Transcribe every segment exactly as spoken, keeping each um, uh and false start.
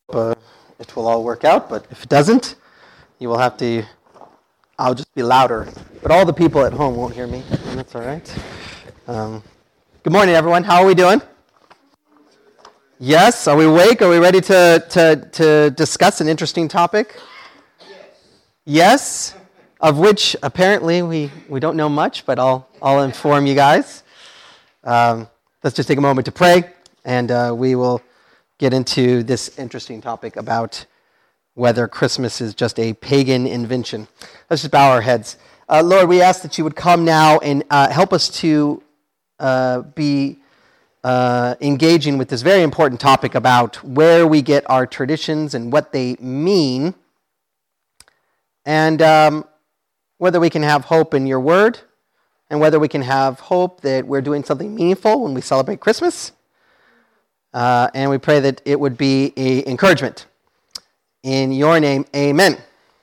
Uh, it will all work out, but if it doesn't, you will have to, I'll just be louder. But all the people at home won't hear me, and that's all right. Um, good morning, everyone. How are we doing? Yes? Are we awake? Are we ready to, to, to discuss an interesting topic? Yes? Of which, apparently, we, we don't know much, but I'll, I'll inform you guys. Um, let's just take a moment to pray, and uh, we will get into this interesting topic about whether Christmas is just a pagan invention. Let's just bow our heads. Uh, Lord, we ask that you would come now and uh, help us to uh, be uh, engaging with this very important topic about where we get our traditions and what they mean, and um, whether we can have hope in your word, and whether we can have hope that we're doing something meaningful when we celebrate Christmas. Uh, and we pray that it would be an encouragement. In your name, amen.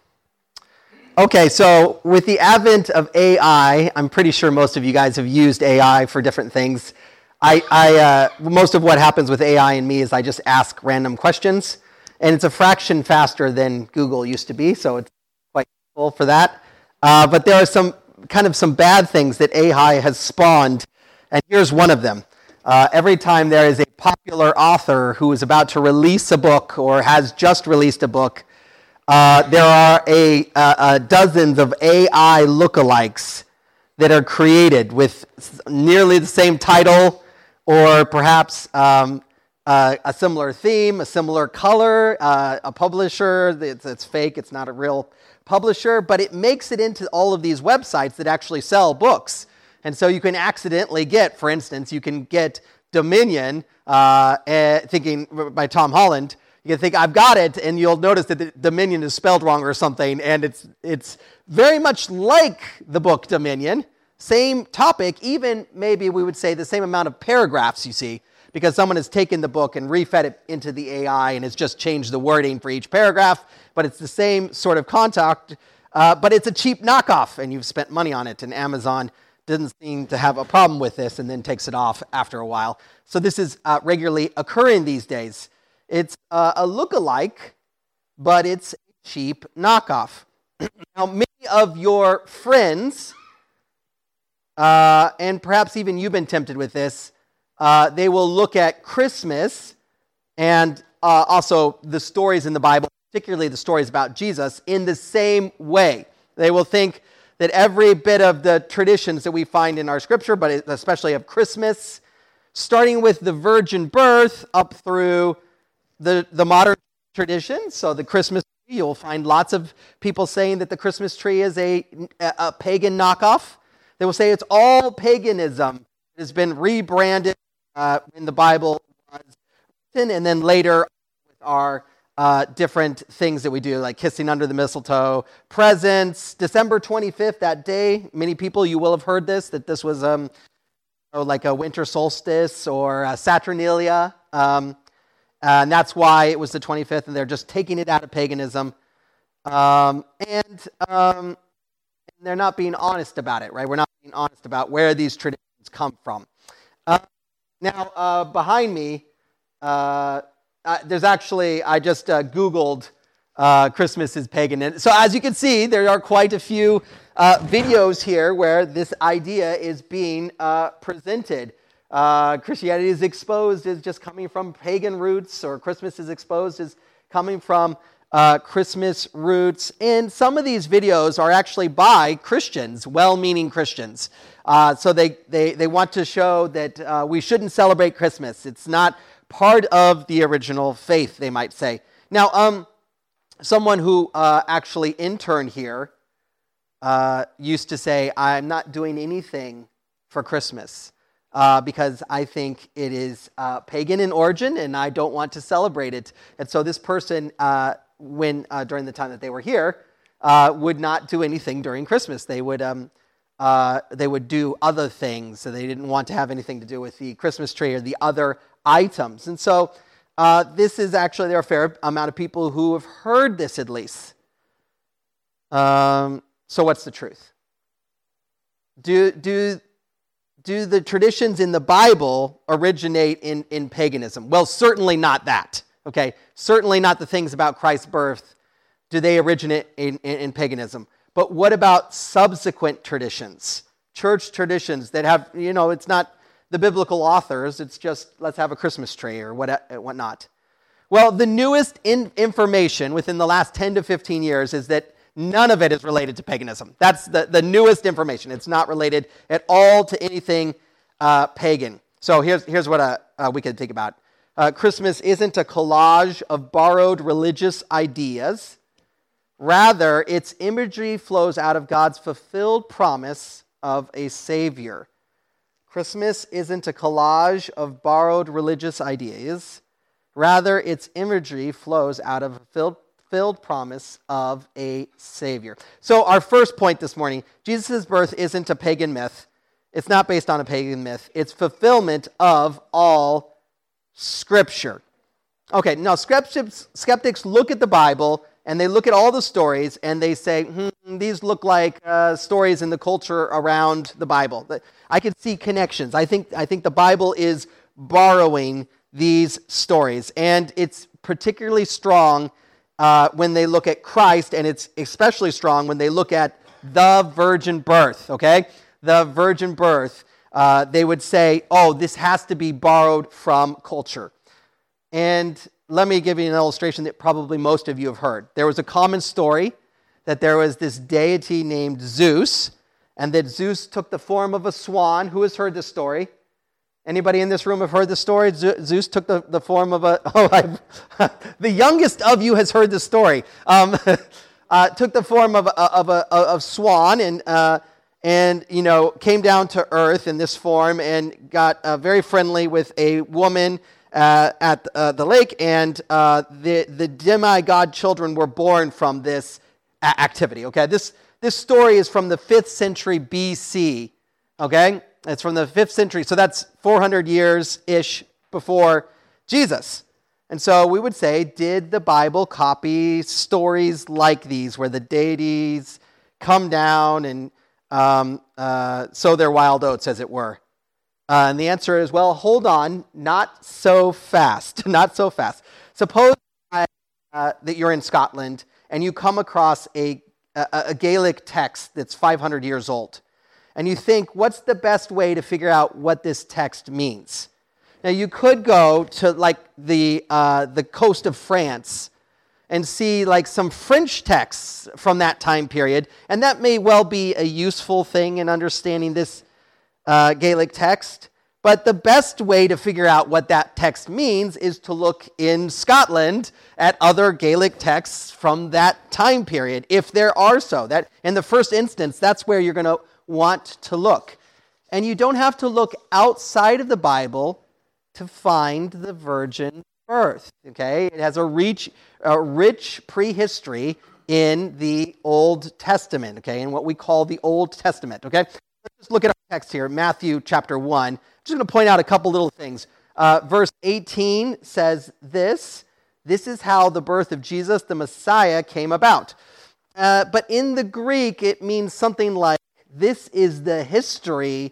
Okay, so with the advent of A I, I'm pretty sure most of you guys have used A I for different things. I, I uh, most of what happens with A I and me is I just ask random questions, and it's a fraction faster than Google used to be, so it's quite useful for that. Uh, but there are some kind of some bad things that A I has spawned, and here's one of them. Uh, every time there is a popular author who is about to release a book or has just released a book, uh, there are a, uh, uh, dozens of A I lookalikes that are created with nearly the same title or perhaps um, uh, a similar theme, a similar color, uh, a publisher that's, that's fake, it's not a real publisher, but it makes it into all of these websites that actually sell books. And so you can accidentally get, for instance, you can get Dominion, uh, uh, thinking by Tom Holland. You can think, I've got it, and you'll notice that the Dominion is spelled wrong or something, and it's it's very much like the book Dominion. Same topic, even maybe we would say the same amount of paragraphs, you see, because someone has taken the book and refed it into the A I and has just changed the wording for each paragraph, but it's the same sort of content, uh, but it's a cheap knockoff, and you've spent money on it, and Amazon doesn't seem to have a problem with this and then takes it off after a while. So this is uh, regularly occurring these days. It's uh, a lookalike, but it's a cheap knockoff. Now, many of your friends, uh, and perhaps even you've been tempted with this, uh, they will look at Christmas and uh, also the stories in the Bible, particularly the stories about Jesus, in the same way. They will think that every bit of the traditions that we find in our scripture, but especially of Christmas, starting with the virgin birth up through the, the modern tradition, so the Christmas tree, you'll find lots of people saying that the Christmas tree is a, a pagan knockoff. They will say it's all paganism. It has been rebranded uh, in the Bible was written, and then later with our Uh, different things that we do, like kissing under the mistletoe, presents, December twenty-fifth, that day. Many people, you will have heard this, that this was um, oh, like a winter solstice or a Saturnalia. Um, and that's why it was the twenty-fifth, and they're just taking it out of paganism. Um, and um, they're not being honest about it, right? We're not being honest about where these traditions come from. Uh, now, uh, behind me, uh, Uh, there's actually, I just uh, Googled uh, Christmas is pagan. And so as you can see, there are quite a few uh, videos here where this idea is being uh, presented. Uh, Christianity is exposed as just coming from pagan roots, or Christmas is exposed as coming from uh, Christmas roots. And some of these videos are actually by Christians, well-meaning Christians. Uh, so they, they, they want to show that uh, we shouldn't celebrate Christmas. It's not part of the original faith, they might say. Now, um, someone who uh, actually interned here uh, used to say, I'm not doing anything for Christmas uh, because I think it is uh, pagan in origin and I don't want to celebrate it. And so this person, uh, when uh, during the time that they were here, uh, would not do anything during Christmas. They would um, uh, they would do other things, so they didn't want to have anything to do with the Christmas tree or the other items. And so uh, this is actually, there are a fair amount of people who have heard this at least. Um, so what's the truth? Do, do, do the traditions in the Bible originate in, in paganism? Well, certainly not that. Okay, certainly not the things about Christ's birth do they originate in, in, in paganism. But what about subsequent traditions, church traditions that have, you know, it's not the biblical authors, it's just let's have a Christmas tree or what whatnot. Well, the newest in information within the last ten to fifteen years is that none of it is related to paganism. That's the, the newest information. It's not related at all to anything uh, pagan. So here's, here's what uh, uh, we could think about. Uh, Christmas isn't a collage of borrowed religious ideas. Rather, its imagery flows out of God's fulfilled promise of a Savior. Christmas isn't a collage of borrowed religious ideas. Rather, its imagery flows out of a fulfilled fulfilled promise of a Savior. So our first point this morning, Jesus' birth isn't a pagan myth. It's not based on a pagan myth. It's fulfillment of all Scripture. Okay, now skeptics, skeptics look at the Bible and they look at all the stories and they say, hmm, these look like uh, stories in the culture around the Bible. I can see connections. I think, I think the Bible is borrowing these stories, and it's particularly strong Uh, when they look at Christ, and it's especially strong when they look at the virgin birth, okay? The virgin birth. Uh, they would say, oh, this has to be borrowed from culture. And let me give you an illustration that probably most of you have heard. There was a common story that there was this deity named Zeus, and that Zeus took the form of a swan. Who has heard this story? Anybody in this room have heard the story? Zeus took the, the form of a... Oh, I, the youngest of you has heard the story. Um, uh, took the form of a, of a of swan and, uh, and, you know, came down to earth in this form and got uh, very friendly with a woman uh, at uh, the lake. And uh, the, the demigod children were born from this a- activity, okay? This, this story is from the fifth century B C, okay? It's from the fifth century, so that's four hundred years-ish before Jesus. And so we would say, did the Bible copy stories like these, where the deities come down and um, uh, sow their wild oats, as it were? Uh, and the answer is, well, hold on, not so fast, not so fast. Suppose uh, that you're in Scotland and you come across a, a, a Gaelic text that's five hundred years old. And you think, what's the best way to figure out what this text means? Now, you could go to like the uh, the coast of France and see like some French texts from that time period, and that may well be a useful thing in understanding this uh, Gaelic text. But the best way to figure out what that text means is to look in Scotland at other Gaelic texts from that time period, if there are so. That in the first instance, that's where you're going to want to look. And you don't have to look outside of the Bible to find the virgin birth, okay? It has a rich, a rich prehistory in the Old Testament, okay, in what we call the Old Testament, okay? Let's just look at our text here, Matthew chapter one. I'm just going to point out a couple little things. Uh, verse eighteen says this, this is how the birth of Jesus, the Messiah, came about. Uh, but in the Greek, it means something like, this is the history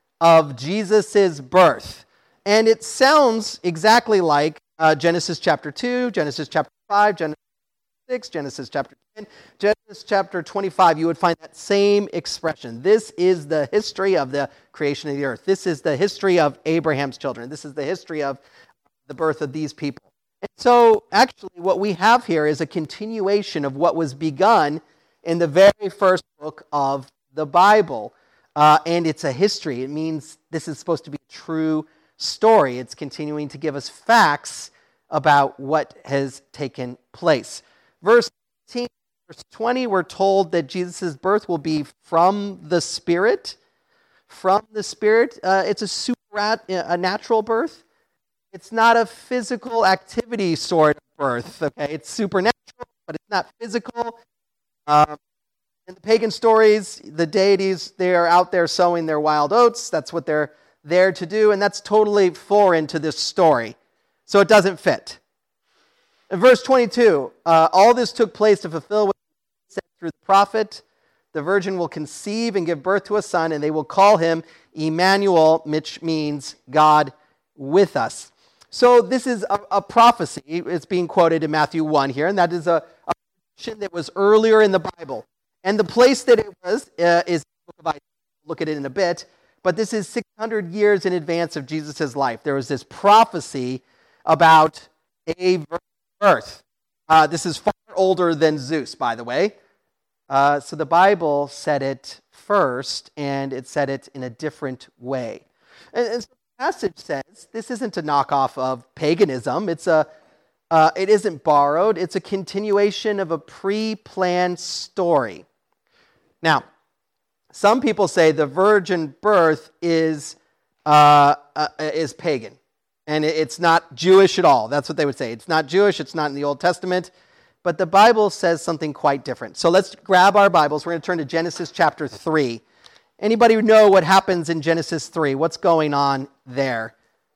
of Jesus' birth. And it sounds exactly like uh, Genesis chapter two, Genesis chapter five, Genesis six, Genesis chapter ten, Genesis chapter twenty-five. You would find that same expression. This is the history of the creation of the earth. This is the history of Abraham's children. This is the history of the birth of these people. And so actually what we have here is a continuation of what was begun in the very first book of the Bible, uh, and it's a history. It means this is supposed to be a true story. It's continuing to give us facts about what has taken place. Verse eighteen, verse twenty, we're told that Jesus' birth will be from the Spirit. From the Spirit. Uh, it's a super, a natural birth. It's not a physical activity sort of birth. Okay, it's supernatural, but it's not physical. Um, In the pagan stories, the deities, they are out there sowing their wild oats. That's what they're there to do, and that's totally foreign to this story. So it doesn't fit. In verse twenty-two, uh, all this took place to fulfill what was said through the prophet. The virgin will conceive and give birth to a son, and they will call him Emmanuel, which means God with us. So this is a, a prophecy. It's being quoted in Matthew one here, and that is a, a prediction that was earlier in the Bible. And the place that it was uh, is the book of Isaiah. We'll look at it in a bit. But this is six hundred years in advance of Jesus' life. There was this prophecy about a birth. Uh, this is far older than Zeus, by the way. Uh, so the Bible said it first, and it said it in a different way. And, and so the passage says this isn't a knockoff of paganism. It's a, uh, it isn't borrowed. It's a continuation of a pre-planned story. Now, some people say the virgin birth is uh, uh, is pagan, and it's not Jewish at all. That's what they would say. It's not Jewish. It's not in the Old Testament. But the Bible says something quite different. So let's grab our Bibles. We're going to turn to Genesis chapter three. Anybody know what happens in Genesis three? What's going on there?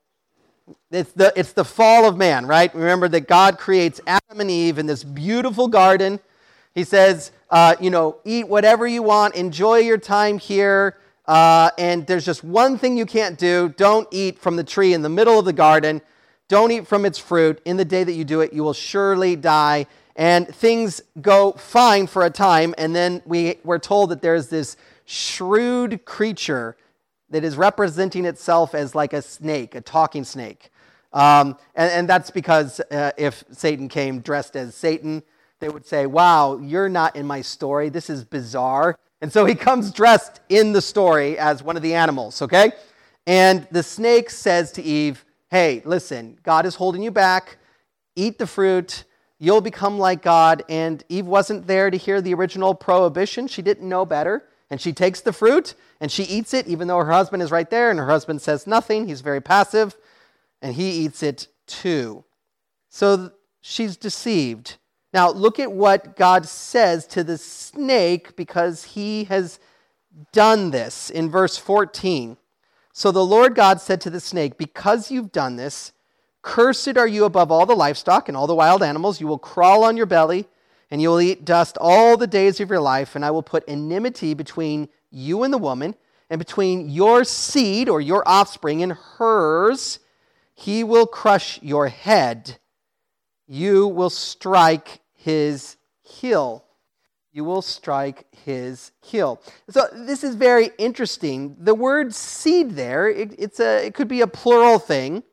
It's the, it's the fall of man, right? Remember that God creates Adam and Eve in this beautiful garden. He says, uh, you know, eat whatever you want, enjoy your time here, uh, and there's just one thing you can't do. Don't eat from the tree in the middle of the garden. Don't eat from its fruit. In the day that you do it, you will surely die. And things go fine for a time, and then we, we're told that there's this shrewd creature that is representing itself as like a snake, a talking snake. Um, and, and that's because uh, if Satan came dressed as Satan, they would say, wow, you're not in my story. This is bizarre. And so he comes dressed in the story as one of the animals, okay? And the snake says to Eve, hey, listen, God is holding you back. Eat the fruit. You'll become like God. And Eve wasn't there to hear the original prohibition. She didn't know better. And she takes the fruit and she eats it, even though her husband is right there. And her husband says nothing. He's very passive. And he eats it too. So she's deceived. Now, look at what God says to the snake, because he has done this in verse fourteen. So the Lord God said to the snake, because you've done this, cursed are you above all the livestock and all the wild animals. You will crawl on your belly, and you will eat dust all the days of your life. And I will put enmity between you and the woman, and between your seed, or your offspring, and hers. He will crush your head. You will strike his heel. You will strike his heel. So this is very interesting. The word seed there, it, it's a, it could be a plural thing,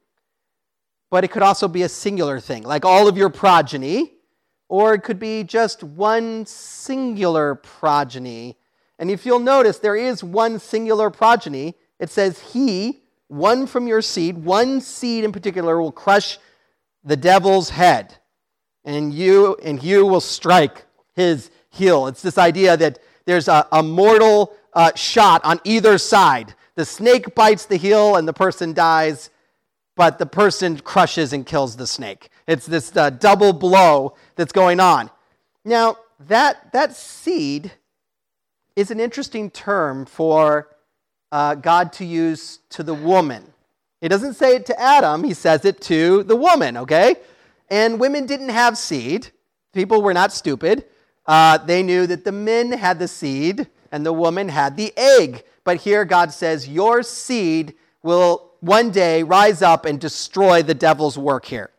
but it could also be a singular thing, like all of your progeny, or it could be just one singular progeny. And if you'll notice, there is one singular progeny. It says he, one from your seed, one seed in particular will crush the devil's head, and you and you will strike his heel. It's this idea that there's a, a mortal uh, shot on either side. The snake bites the heel and the person dies, but the person crushes and kills the snake. It's this uh, double blow that's going on. Now, that, that seed is an interesting term for uh, God to use to the woman. He doesn't say it to Adam, he says it to the woman, okay? And women didn't have seed. People were not stupid. Uh, they knew that the men had the seed and the woman had the egg. But here God says, your seed will one day rise up and destroy the devil's work here.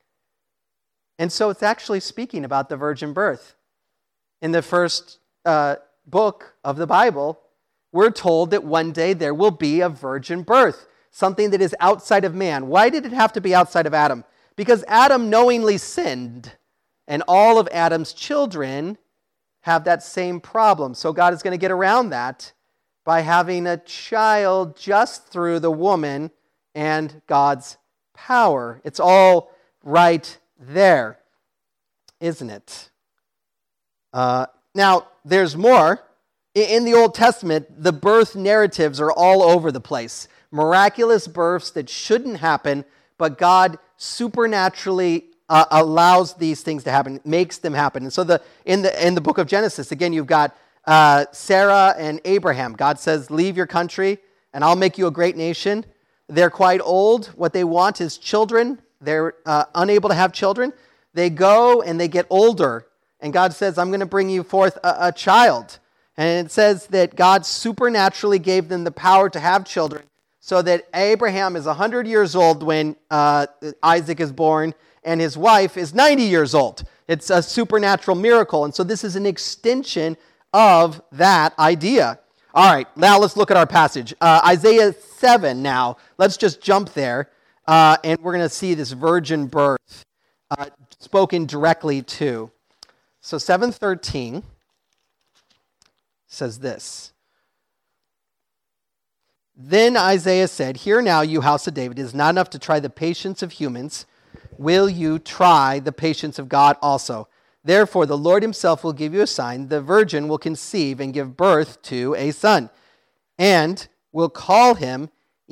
And so it's actually speaking about the virgin birth. In the first uh, book of the Bible, we're told that one day there will be a virgin birth, something that is outside of man. Why did it have to be outside of Adam? Because Adam knowingly sinned, and all of Adam's children have that same problem. So God is going to get around that by having a child just through the woman and God's power. It's all right there, isn't it? Uh, now, there's more. In the Old Testament, the birth narratives are all over the place. Miraculous births that shouldn't happen, but God supernaturally uh, allows these things to happen, makes them happen. And so the in the in the book of Genesis, again, you've got uh, Sarah and Abraham. God says, leave your country, and I'll make you a great nation. They're quite old. What they want is children. They're uh, unable to have children. They go and they get older, and God says, I'm going to bring you forth a, a child. And it says that God supernaturally gave them the power to have children, so that Abraham is one hundred years old when uh, Isaac is born, and his wife is ninety years old. It's a supernatural miracle, and so this is an extension of that idea. All right, now let's look at our passage. Uh, Isaiah seven now. Let's just jump there, uh, and we're going to see this virgin birth uh, spoken directly to. So seven thirteen says this. Then Isaiah said, "Hear now, you house of David, it is not enough to try the patience of humans. Will you try the patience of God also? Therefore, the Lord himself will give you a sign. The virgin will conceive and give birth to a son, and will call him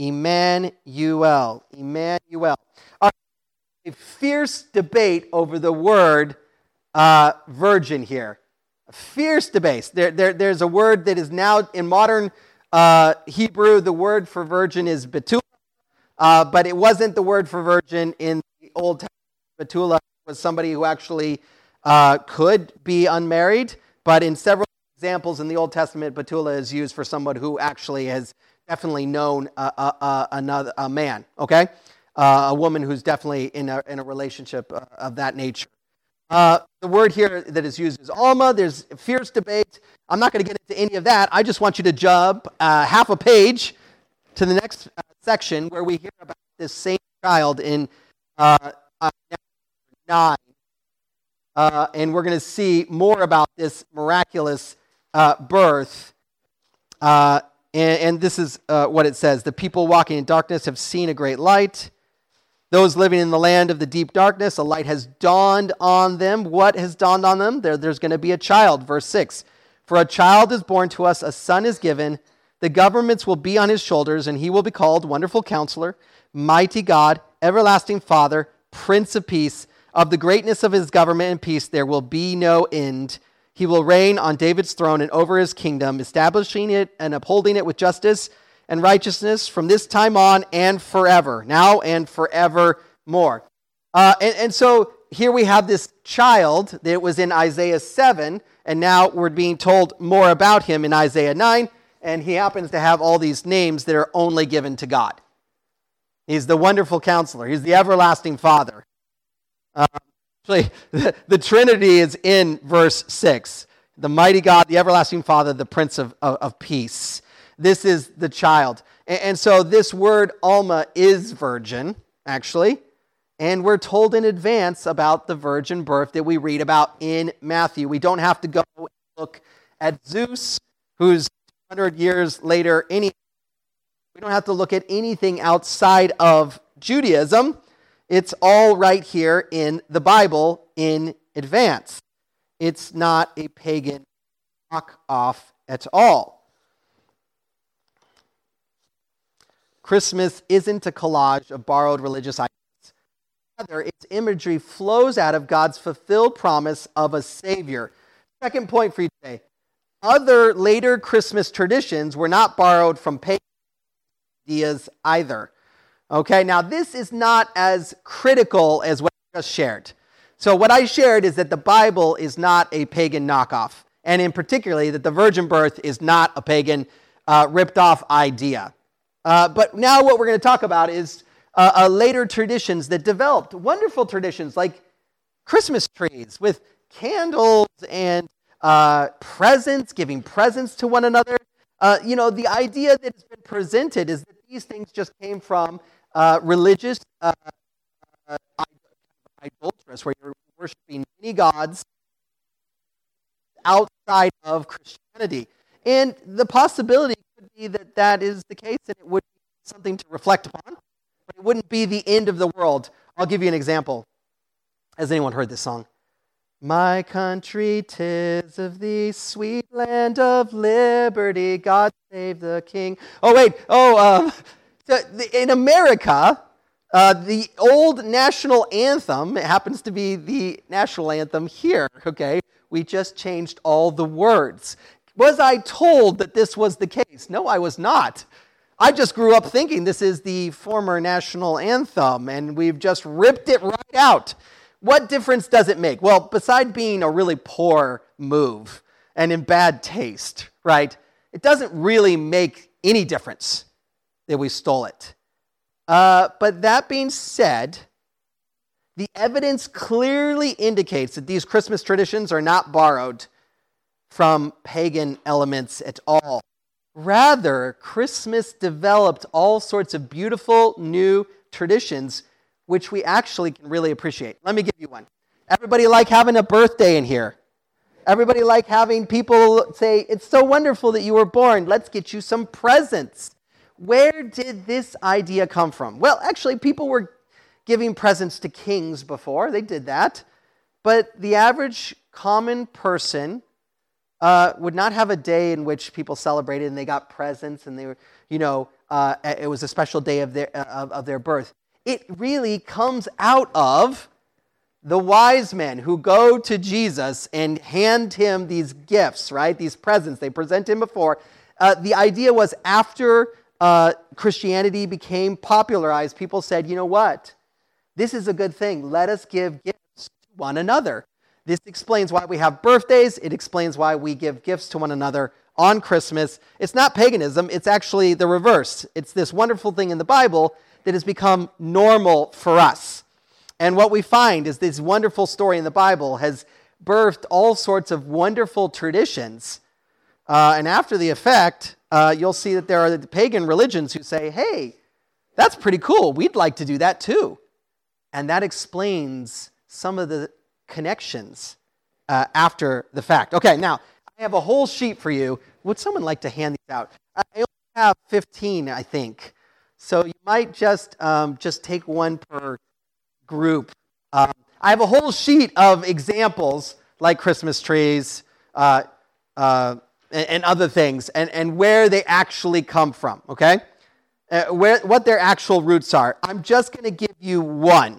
Emmanuel." Emmanuel. All right, a fierce debate over the word uh, virgin here. A fierce debate. There, there, there's a word that is now in modern Uh, Hebrew, the word for virgin is Betula, uh, but it wasn't the word for virgin in the Old Testament. Betula was somebody who actually uh, could be unmarried, but in several examples in the Old Testament, Betula is used for someone who actually has definitely known a, a, a, another a man, okay? Uh, a woman who's definitely in a, in a relationship uh, of that nature. Uh, the word here that is used is Alma. There's fierce debate. I'm not going to get into any of that. I just want you to jump uh, half a page to the next uh, section where we hear about this same child in uh, uh, nine. Uh, and we're going to see more about this miraculous uh, birth. Uh, and, and this is uh, what it says. The people walking in darkness have seen a great light. Those living in the land of the deep darkness, a light has dawned on them. What has dawned on them? There, there's going to be a child. Verse six. For a child is born to us, a son is given. The governments will be on his shoulders, and he will be called Wonderful Counselor, Mighty God, Everlasting Father, Prince of Peace. Of the greatness of his government and peace there will be no end. He will reign on David's throne and over his kingdom, establishing it and upholding it with justice and righteousness from this time on and forever, now and forevermore. Uh, and, and so here we have this child that was in Isaiah seven, and now we're being told more about him in Isaiah nine, and he happens to have all these names that are only given to God. He's the Wonderful Counselor. He's the Everlasting Father. Uh, actually, the, the Trinity is in verse six. The Mighty God, the Everlasting Father, the Prince of, of, of Peace. This is the child. And, and so this word Alma is virgin, actually. And we're told in advance about the virgin birth that we read about in Matthew. We don't have to go and look at Zeus, who's two hundred years later. Any, we don't have to look at anything outside of Judaism. It's all right here in the Bible in advance. It's not a pagan knockoff at all. Christmas isn't a collage of borrowed religious ideas. Rather, its imagery flows out of God's fulfilled promise of a Savior. Second point for you today. Other later Christmas traditions were not borrowed from pagan ideas either. Okay, now this is not as critical as what I just shared. So what I shared is that the Bible is not a pagan knockoff, and in particularly that the virgin birth is not a pagan uh, ripped off idea. Uh, but now what we're going to talk about is uh, uh, later traditions that developed, wonderful traditions like Christmas trees with candles and uh, presents, giving presents to one another. Uh, you know, the idea that has been presented is that these things just came from uh, religious uh, uh, idolatrous, where you're worshiping many gods outside of Christianity. And the possibility could be that that is the case, and it would be something to reflect upon, but it wouldn't be the end of the world. I'll give you an example. Has anyone heard this song? My country, 'tis of thee, sweet land of liberty, God save the King. Oh, wait. Oh, um, in America, uh, the old national anthem, it happens to be the national anthem here, okay? We just changed all the words. Was I told that this was the case? No, I was not. I just grew up thinking this is the former national anthem, and we've just ripped it right out. What difference does it make? Well, besides being a really poor move and in bad taste, right, it doesn't really make any difference. that we stole it. Uh, but that being said, the evidence clearly indicates that these Christmas traditions are not borrowed from pagan elements at all. Rather, Christmas developed all sorts of beautiful new traditions, which we actually can really appreciate. Let me give you one. Everybody like having a birthday in here? Everybody like having people say, it's so wonderful that you were born. Let's get you some presents. Where did this idea come from? Well, actually, people were giving presents to kings before. They did that. But the average common person uh, would not have a day in which people celebrated and they got presents and they were, you know, uh, it was a special day of their, of, of their birth. It really comes out of the wise men who go to Jesus and hand him these gifts, right? These presents. They present him before. Uh, the idea was after uh, Christianity became popularized, people said, you know what? This is a good thing. Let us give gifts to one another. This explains why we have birthdays. It explains why we give gifts to one another on Christmas. It's not paganism. It's actually the reverse. It's this wonderful thing in the Bible that has become normal for us. And what we find is this wonderful story in the Bible has birthed all sorts of wonderful traditions. Uh, and after the effect, uh, you'll see that there are the pagan religions who say, hey, that's pretty cool. We'd like to do that too. And that explains some of the connections uh, after the fact. Okay, now, I have a whole sheet for you. Would someone like to hand these out? I only have fifteen, I think. So you might just um, just take one per group. Um, I have a whole sheet of examples like Christmas trees uh, uh, and, and other things, and, and where they actually come from, okay? Uh, where what their actual roots are. I'm just going to give you one.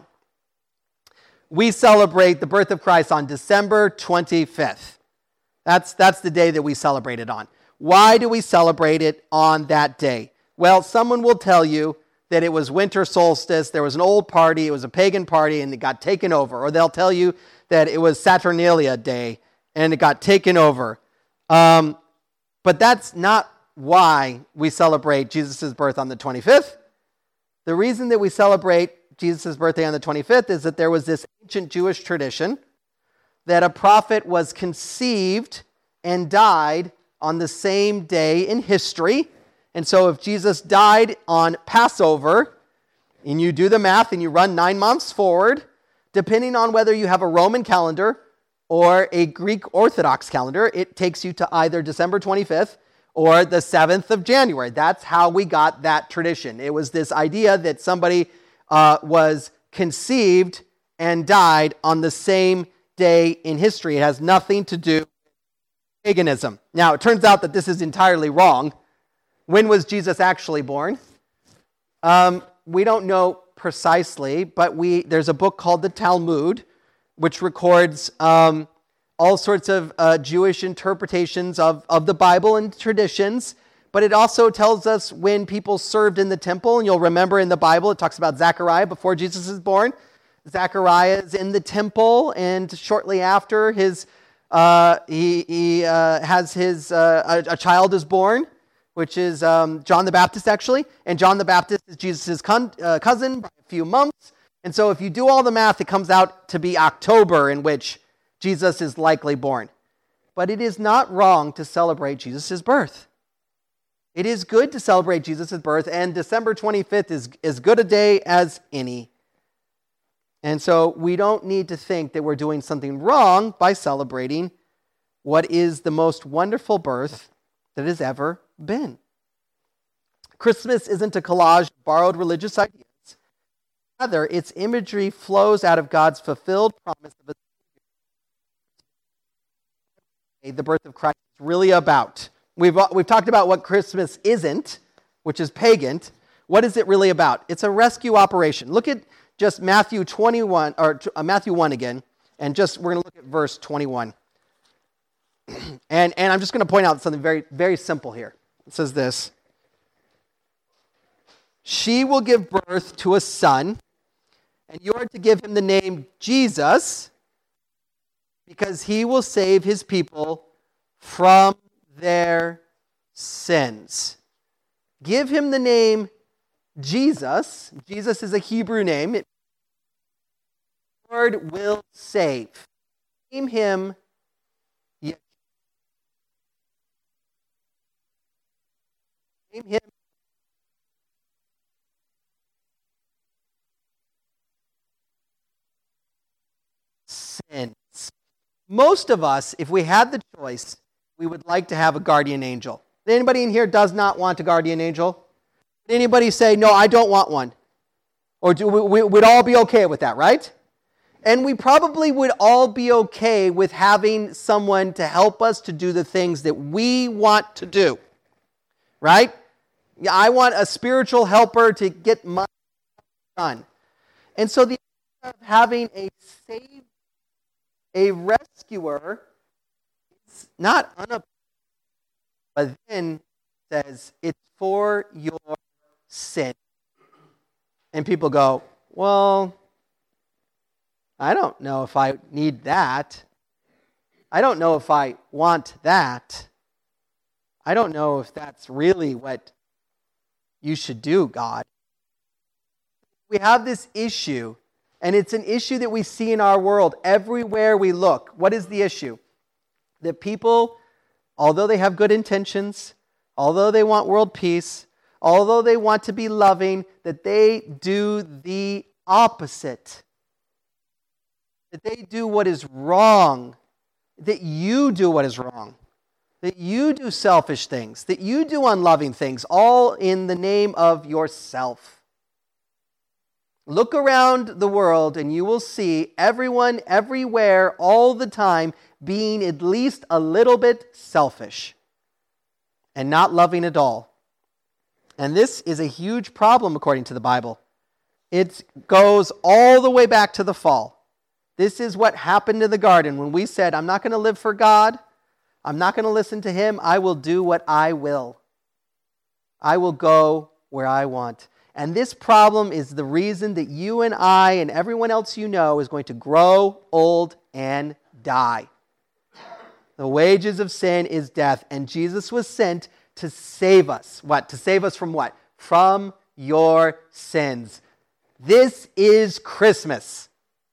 We celebrate the birth of Christ on December twenty-fifth. That's, that's the day that we celebrate it on. Why do we celebrate it on that day? Well, someone will tell you that it was winter solstice, there was an old party, it was a pagan party, and it got taken over. Or they'll tell you that it was Saturnalia Day, and it got taken over. Um, but that's not why we celebrate Jesus' birth on the twenty-fifth. The reason that we celebrate Jesus' birthday on the twenty-fifth is that there was this ancient Jewish tradition that a prophet was conceived and died on the same day in history. And so if Jesus died on Passover, and you do the math and you run nine months forward, depending on whether you have a Roman calendar or a Greek Orthodox calendar, it takes you to either December twenty-fifth or the seventh of January. That's how we got that tradition. It was this idea that somebody uh, was conceived and died on the same day in history. It has nothing to do with paganism. Now, it turns out that this is entirely wrong. When was Jesus actually born? Um, we don't know precisely, but we there's a book called the Talmud, which records um, all sorts of uh, Jewish interpretations of, of the Bible and traditions, but it also tells us when people served in the temple, and you'll remember in the Bible, it talks about Zechariah before Jesus is born. Zechariah is in the temple, and shortly after, his uh, he, he uh, has his, uh, a, a child is born, which is um, John the Baptist, actually. And John the Baptist is Jesus' con- uh, cousin by a few months. And so if you do all the math, it comes out to be October in which Jesus is likely born. But it is not wrong to celebrate Jesus' birth. It is good to celebrate Jesus' birth, and December twenty-fifth is as good a day as any. And so we don't need to think that we're doing something wrong by celebrating what is the most wonderful birth that has ever been. Christmas isn't a collage of borrowed religious ideas. Rather, its imagery flows out of God's fulfilled promise of a Savior. The birth of Christ is really about. We've, we've talked about what Christmas isn't, which is pagan. What is it really about? It's a rescue operation. Look at just Matthew twenty-one, or uh, Matthew one again, and just we're going to look at verse twenty-one. And, and I'm just going to point out something very, very simple here. It says this: she will give birth to a son, and you are to give him the name Jesus, because he will save his people from their sins. Give him the name Jesus, Jesus is a Hebrew name. It, Lord will save. Name him Yeshua. Name him sins. Most of us, if we had the choice, we would like to have a guardian angel. Anybody in here does not want a guardian angel? Would anybody say, no, I don't want one? Or do we, we would all be okay with that, right? And we probably would all be okay with having someone to help us to do the things that we want to do, right? Yeah, I want a spiritual helper to get my done. And so the idea of having a savior, a rescuer, is not unappealing, but then says it's for your sin. And people go, well, I don't know if I need that. I don't know if I want that. I don't know if that's really what you should do, God. We have this issue, and it's an issue that we see in our world everywhere we look. What is the issue? That people, although they have good intentions, although they want world peace, although they want to be loving, that they do the opposite. That they do what is wrong. That you do what is wrong. That you do selfish things. That you do unloving things, all in the name of yourself. Look around the world and you will see everyone, everywhere, all the time being at least a little bit selfish and not loving at all. And this is a huge problem according to the Bible. It goes all the way back to the fall. This is what happened in the garden when we said, I'm not going to live for God. I'm not going to listen to him. I will do what I will. I will go where I want. And this problem is the reason that you and I and everyone else you know is going to grow old and die. The wages of sin is death, and Jesus was sent to save us. What? To save us from what? From your sins. This is Christmas.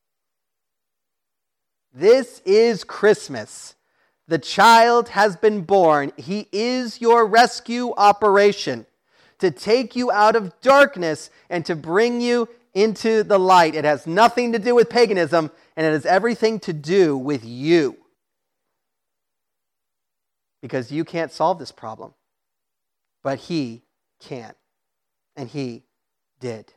This is Christmas. The child has been born. He is your rescue operation to take you out of darkness and to bring you into the light. It has nothing to do with paganism, and it has everything to do with you. Because you can't solve this problem. But he can. And he did.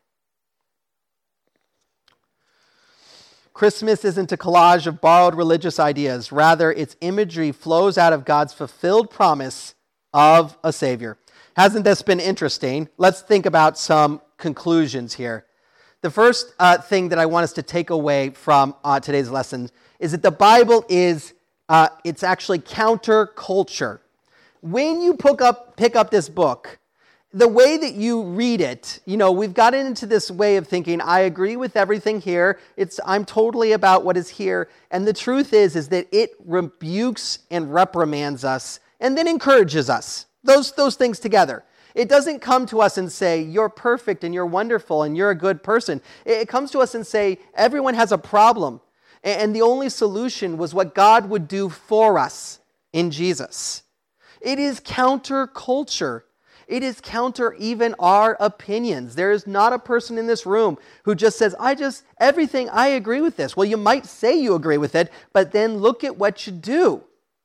Christmas isn't a collage of borrowed religious ideas. Rather, its imagery flows out of God's fulfilled promise of a Savior. Hasn't this been interesting? Let's think about some conclusions here. The first uh, thing that I want us to take away from uh, today's lesson is that the Bible is, uh, it's actually counterculture. When you pick up, pick up this book, the way that you read it, you know, we've gotten into this way of thinking, I agree with everything here. It's I'm totally about what is here. And the truth is, is that it rebukes and reprimands us and then encourages us. Those, those things together. It doesn't come to us and say, you're perfect and you're wonderful and you're a good person. It comes to us and say, everyone has a problem. And the only solution was what God would do for us in Jesus. It is counterculture. It is counter even our opinions. There is not a person in this room who just says, I just, everything, I agree with this. Well, you might say you agree with it, but then look at what you do.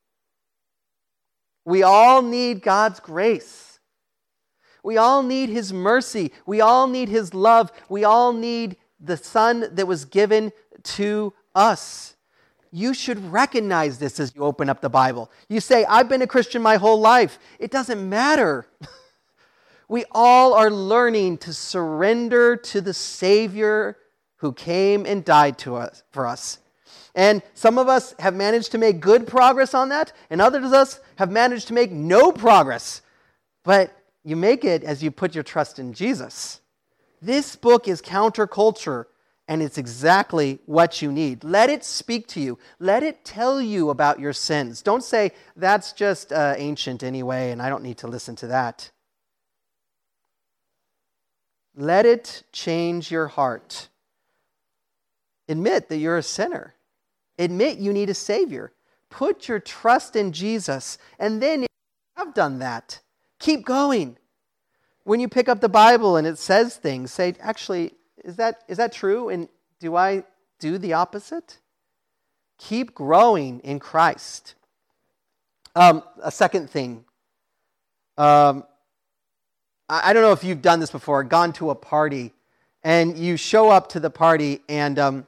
We all need God's grace. We all need his mercy. We all need his love. We all need the Son that was given to us. You should recognize this as you open up the Bible. You say, I've been a Christian my whole life. It doesn't matter. We all are learning to surrender to the Savior who came and died to us, for us. And some of us have managed to make good progress on that, and others of us have managed to make no progress. But you make it as you put your trust in Jesus. This book is counterculture, and it's exactly what you need. Let it speak to you. Let it tell you about your sins. Don't say, that's just uh, ancient anyway, and I don't need to listen to that. Let it change your heart. Admit that you're a sinner. Admit you need a Savior. Put your trust in Jesus. And then, if you have done that, keep going. When you pick up the Bible and it says things, say, actually, is that is that true? And do I do the opposite? Keep growing in Christ. Um, a second thing. Um, I, I don't know if you've done this before, gone to a party, and you show up to the party and um,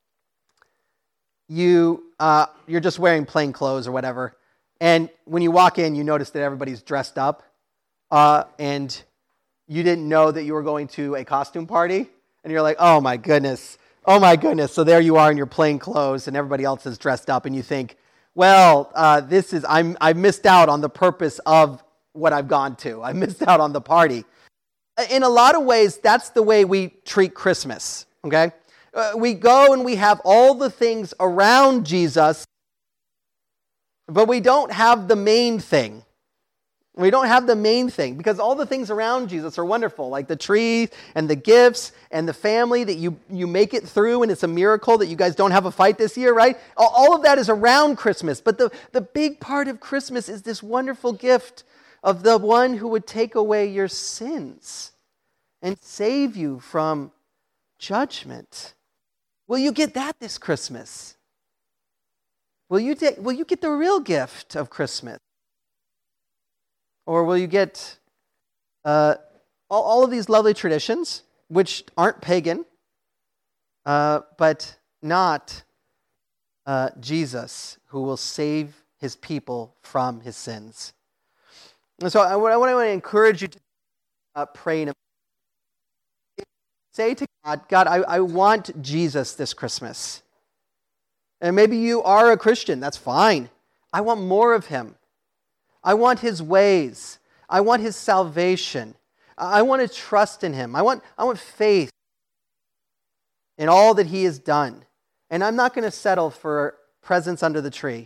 you, uh, you're just wearing plain clothes or whatever. And when you walk in, you notice that everybody's dressed up. Uh, and you didn't know that you were going to a costume party. And you're like, oh my goodness. Oh my goodness. So there you are in your plain clothes and everybody else is dressed up. And you think, well, uh, this is, I'm, I missed out on the purpose of what I've gone to. I missed out on the party. In a lot of ways, that's the way we treat Christmas, okay? Uh, we go and we have all the things around Jesus, but we don't have the main thing. We don't have the main thing because all the things around Jesus are wonderful, like the tree and the gifts and the family that you, you make it through, and it's a miracle that you guys don't have a fight this year, right? All, all of that is around Christmas, but the, the big part of Christmas is this wonderful gift of the one who would take away your sins and save you from judgment. Will you get that this Christmas? Will you, ta- will you get the real gift of Christmas? Or will you get uh, all, all of these lovely traditions, which aren't pagan, uh, but not uh, Jesus, who will save his people from his sins? And so I, what I want to encourage you to uh, pray in a Say to God, God, I, I want Jesus this Christmas. And maybe you are a Christian. That's fine. I want more of him. I want his ways. I want his salvation. I want to trust in him. I want, I want faith in all that he has done. And I'm not going to settle for presents under the tree.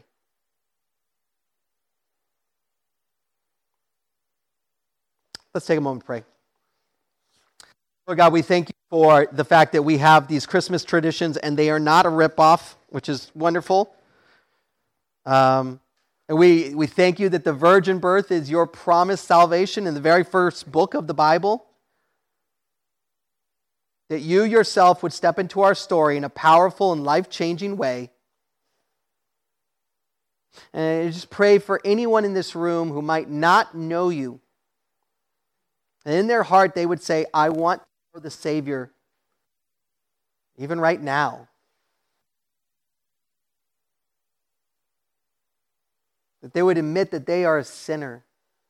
Let's take a moment to pray. Lord God, we thank you for the fact that we have these Christmas traditions and they are not a ripoff, which is wonderful. Um, and we, we thank you that the virgin birth is your promised salvation in the very first book of the Bible. That you yourself would step into our story in a powerful and life-changing way. And I just pray for anyone in this room who might not know you. And in their heart they would say, I want the Savior, even right now. That they would admit that they are a sinner.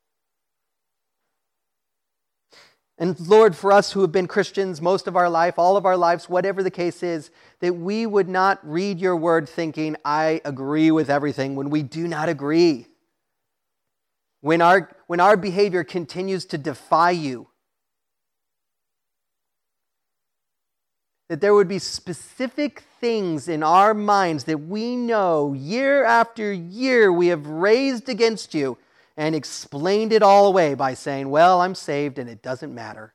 And Lord, for us who have been Christians most of our life, all of our lives, whatever the case is, that we would not read your word thinking, I agree with everything, when we do not agree. When our, when our behavior continues to defy you. That there would be specific things in our minds that we know year after year we have raised against you and explained it all away by saying, well, I'm saved and it doesn't matter.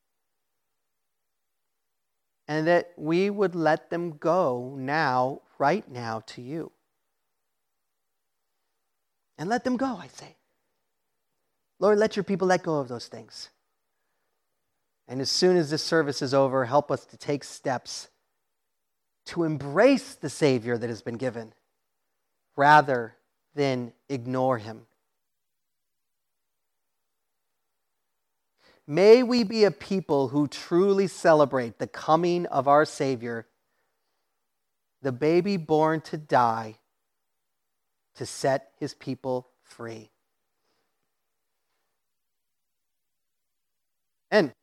And that we would let them go now, right now, to you. And let them go, I say. Lord, let your people let go of those things. And as soon as this service is over, help us to take steps to embrace the Savior that has been given, rather than ignore him. May we be a people who truly celebrate the coming of our Savior, the baby born to die, to set his people free. Amen.